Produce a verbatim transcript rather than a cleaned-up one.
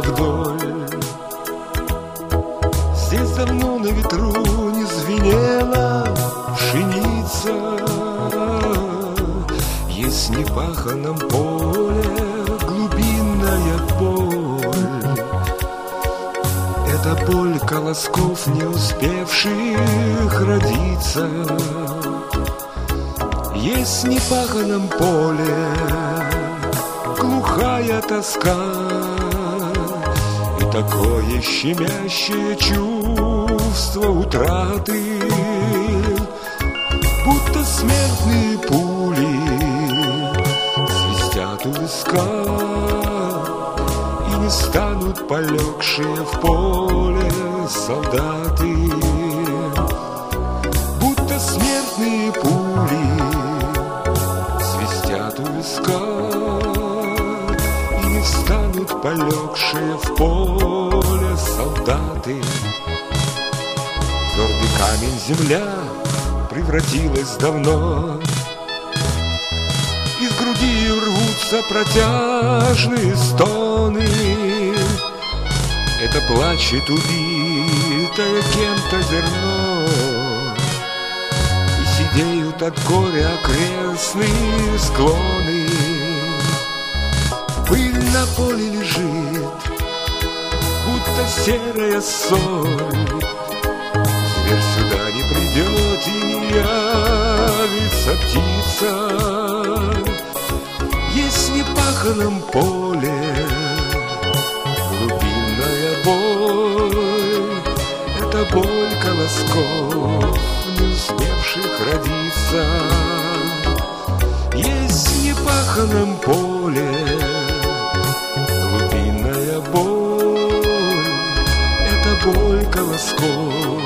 вдоль. Здесь давно на ветру не звенела пшеница. Есть в непаханом поле глубинная боль. Это боль колосков, не успевших родиться. Есть в непаханом поле глухая тоска и такое щемящее чувство утраты, будто смертные пули свистят у виска, и не станут полегшие в поле солдаты, будто смертные пули свистят у виска, и не встанут полегшие в поле солдаты. Твердый камень земля превратилась давно, из груди рвутся протяжные стоны. Это плачет убитое кем-то зерно, и сидеют от горя окрестные склоны. Пыль на поле лежит, будто серая соль. Зверь сюда не придет и не явится птица. Есть в непаханом поле глубинная боль. Это боль колосков, не успевших родиться. Есть в непаханом поле глубинная боль. Это боль колосков,